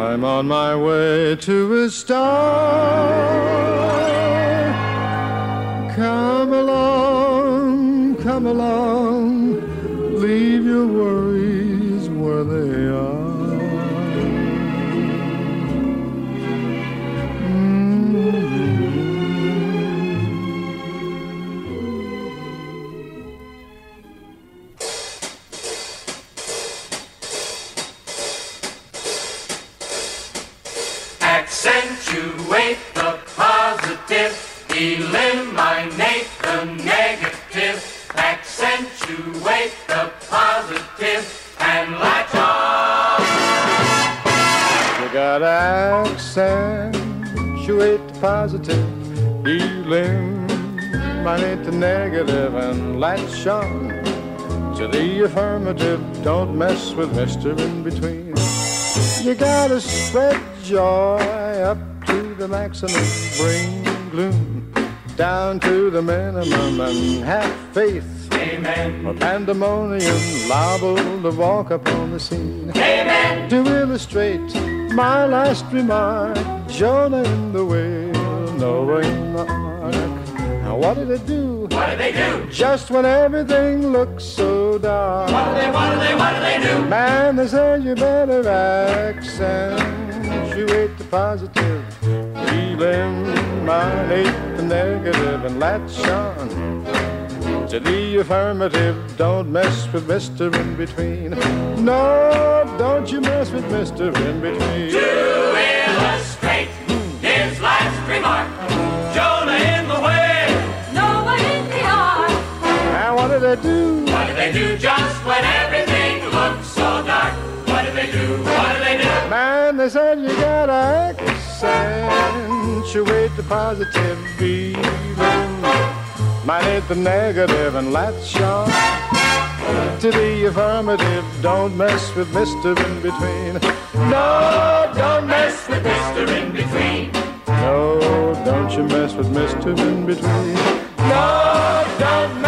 I'm on my way to a star. Come along, leave your worries where they are. Accentuate the positive, eliminate the negative. Accentuate the positive and latch on. You gotta accentuate the positive, eliminate the negative, and latch on to the affirmative. Don't mess with Mr. In Between. You gotta spread joy up to the maximum, bring gloom down to the minimum, and have faith. Amen. A pandemonium liable to walk upon the scene. Amen. To illustrate my last remark, Jonah in the whale, Noah in the ark. Now what did it do? What did they do? Just when everything looks so dark. What do they do? Man, they said you better accentuate the positive, eliminate the negative, and latch on to the affirmative. Don't mess with Mr. In Between. No, don't you mess with Mr. In Between. To illustrate his last remark, Jonah in the whale, Noah in the ark. Now what did they do? What did they do just when everything looked so dark? What did they do? What did they do? Man, they said you gotta accentuate the positive, eliminate the negative, and latch on to the affirmative. Don't mess with Mr. In Between. No, don't mess with Mr. In Between. No, don't you mess with Mr. In Between. No, don't